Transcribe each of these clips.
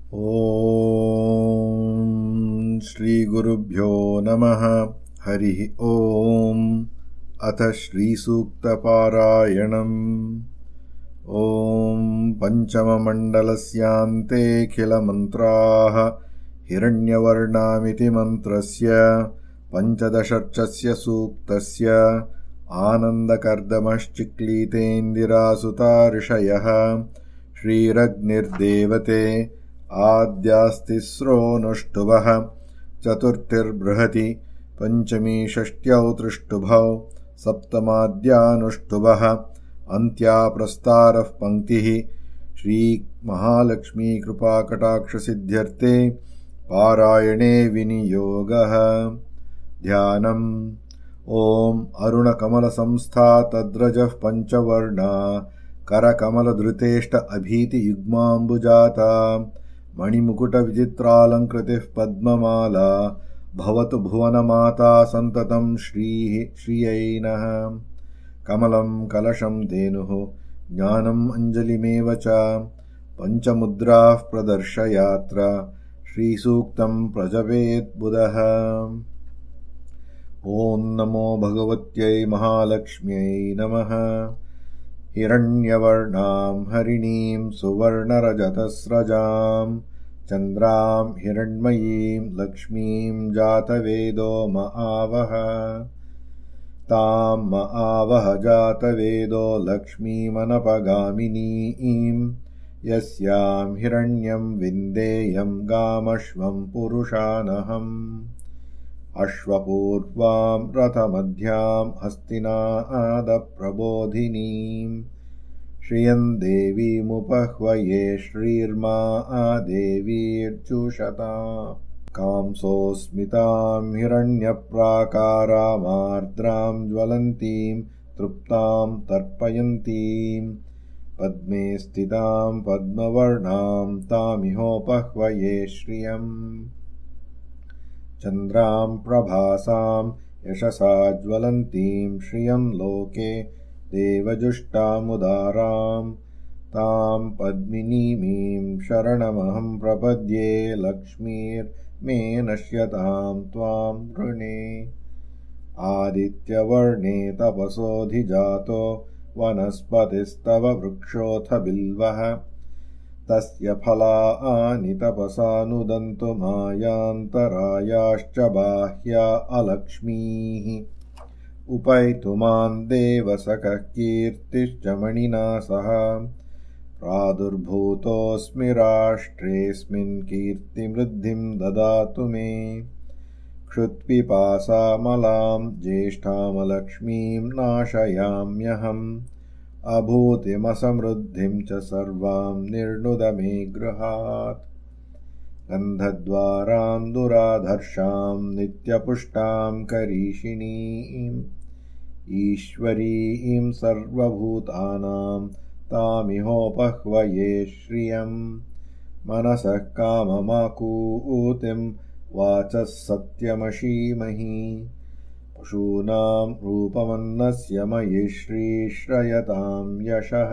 ॐ श्रीगुरुभ्यो नमः। हरिः ॐ। अथ श्रीसूक्तपारायणम्। ॐ पञ्चममण्डलस्यान्तेऽखिलमन्त्राः हिरण्यवर्णामिति मन्त्रस्य पञ्चदशर्चस्य सूक्तस्य आनन्दकर्दमश्चिक्लीतेऽन्दिरासुता ऋषयः श्रीरग्निर्देवते आद्यास्तिस्रोऽनुष्टुभः चतुर्थिर्बृहति पञ्चमी षष्ट्यौ त्रिष्टुभौ सप्तमाद्यानुष्टुभः अन्त्या प्रस्तारः पङ्क्तिः। श्रीमहालक्ष्मीकृपाकटाक्षसिद्ध्यर्थे पारायणे विनियोगः। ध्यानम्। ॐ अरुणकमलसंस्था तद्रजः पञ्चवर्णा करकमलधृतेष्ट अभीतियुग्माम्बुजाता मणिमुकुटविचित्रालङ्कृतिः पद्ममाला भवतु भुवनमाता सन्ततं श्रियै नः। कमलं कलशं धेनुः ज्ञानम् अञ्जलिमेव च पञ्चमुद्राः प्रदर्शयात्र श्रीसूक्तं प्रजपेद्बुधः। ॐ नमो भगवत्यै महालक्ष्म्यै नमः। हिरण्यवर्णां हरिणीं सुवर्णरजतस्रजां चन्द्रां हिरण्मयीं लक्ष्मीं जातवेदो मआवह। तां मआवह जातवेदो लक्ष्मीमनपगामिनीं यस्यां हिरण्यं विन्देयं गामश्वं पुरुषानहम्। अश्वपूर्वां रथमध्यां हस्तिनादप्रबोधिनीं श्रियं देवीमुपह्वये श्रीर्मा देवीर्जुषता। कांसोऽस्मितां हिरण्यप्राकारामार्द्रां ज्वलन्तीं तृप्तां तर्पयन्तीं पद्मे स्थितां पद्मवर्णां तामिहोपह्वये श्रियम्। चन्द्रां प्रभासां यशसा ज्वलन्तीं श्रियं लोके देवजुष्टामुदारां तां पद्मिनीमीं शरणमहं प्रपद्ये लक्ष्मीर्मे नश्यतां त्वां वृणे। आदित्यवर्णे तपसोऽधिजातो वनस्पतिस्तव वृक्षोऽथ बिल्वः तस्य फलानि तपसानुदन्तु मायान्तरायाश्च बाह्या अलक्ष्मीः। उपैतुमान् देवसखः कीर्तिश्च मणिना सह प्रादुर्भूतोऽस्मि राष्ट्रेऽस्मिन् कीर्तिमृद्धिं ददातु मे। क्षुत्पिपासामलां ज्येष्ठामलक्ष्मीं नाशयाम्यहम् अभूतिमसमृद्धिं च सर्वां निर्णुद मे गृहात्। गन्धद्वारां दुराधर्षां नित्यपुष्टां करीषिणीं ईश्वरीं सर्वभूतानां तामिहोपह्वये श्रियं। मनसः काममाकूतिं वाचः सत्यमशीमहि पशूनां रूपमन्नस्य मयि श्रीश्रयतां यशः।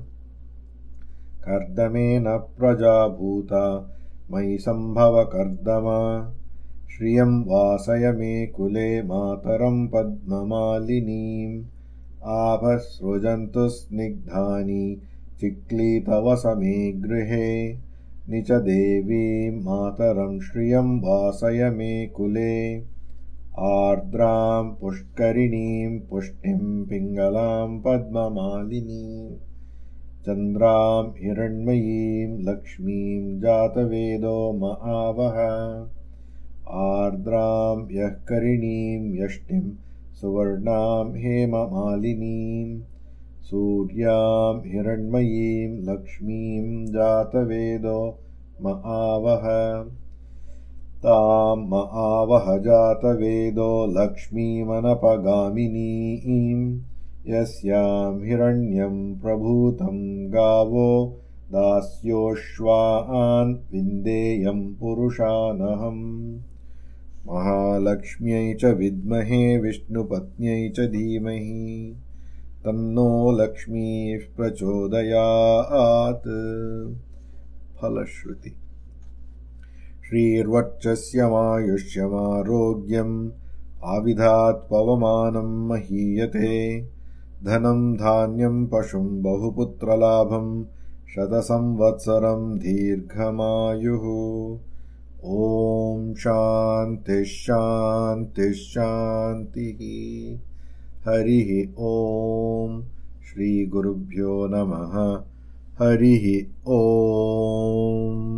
कर्दमेन प्रजा भूता मयि सम्भव कर्दम श्रियं वासय मे कुले मातरं पद्ममालिनीम्। आभः सृजन्तु स्निग्धानि चिक्लीतवस मे गृहे निच देवीं मातरं श्रियं वासय मे कुले। आर्द्रां पुष्करिणीं पुष्टिं पिङ्गलां पद्ममालिनीं चन्द्रां हिरण्मयीं लक्ष्मीं जातवेदो मआवह। आर्द्रां यःकरिणीं यष्टिं सुवर्णां हेममालिनीं सूर्यां हिरण्मयीं लक्ष्मीं जातवेदो मआवह। तां मआवह जातवेदो लक्ष्मीमनपगामिनीं यस्यां हिरण्यं प्रभूतं गावो दास्योश्वान् विन्देयं पुरुषानहम्। महालक्ष्म्यै च विद्महे विष्णुपत्न्यै च धीमहि तन्नो लक्ष्मीः प्रचोदयात्। फलश्रुति। श्रीर्वर्चस्यमायुष्यमारोग्यम् आविधात् पवमानं महीयते धनं धान्यं पशुं बहुपुत्रलाभं शतसंवत्सरं दीर्घमायुः। ॐ शान्तिः शान्तिः शान्तिः। हरिः ॐ। श्रीगुरुभ्यो नमः। हरिः ॐ।